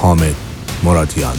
حامد مرادیان.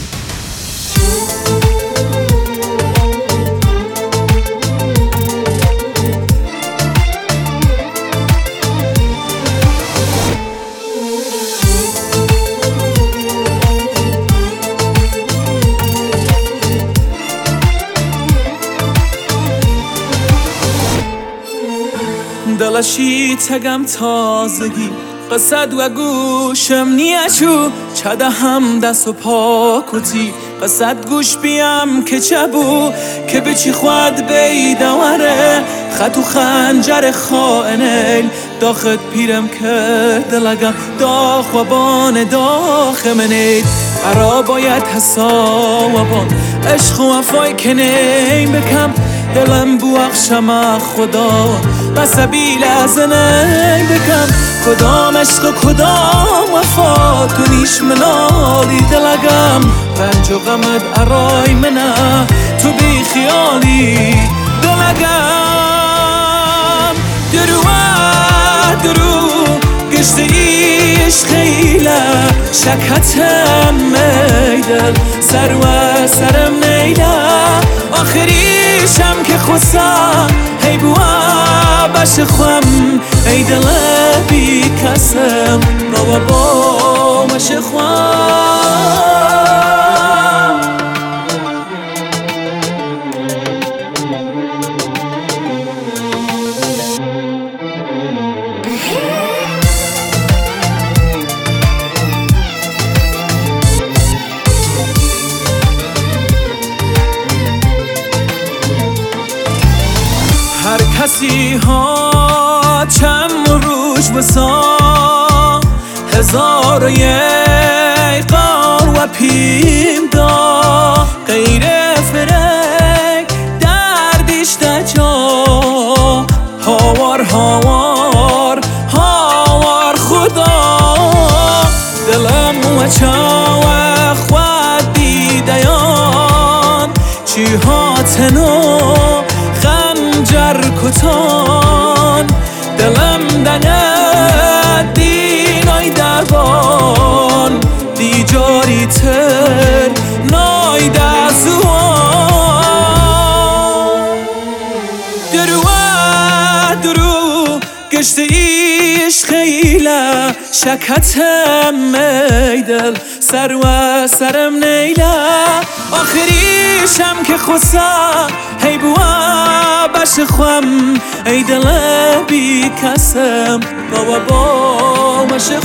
دلشی تگم تازگی قصد و گوشم نیچو چده هم دست و پا کتی قصد گوش بیم که چبو که بچی خود بیدواره خط و خنجر خائنیل داخت پیرم کرد لگم داخ و بان داخ منید ارا باید حسابان عشق و وفای کنیم بکم دلم بو اخشم خدا و سبیل از نیم بکم کدام عشق و کدام وفا تو نیش منالی دلگم رنج و غمت ارای منه تو بی خیالی دلگم درو گشت ایش خیله شکتم میدل سر و سرم نیله آخریشم که خسم هی بوا بش خوام ای دل بی کسم رو با مش خوام هر کسی ها چند روش بسا هزار و یک قار و پیم دا غیر فرک دردش دجا هاوار هاوار هاوار خدا دلم و چا و خود دیدیان چی ها تنو خنجر کتان دلم دنه دینای دربان دیجاری تر نای دزوان درو گشت ایش خیله شکتم میدل سر و سرم نیله آخریشم که خسم هی بوا بش خوام ای دل بی کسم با مش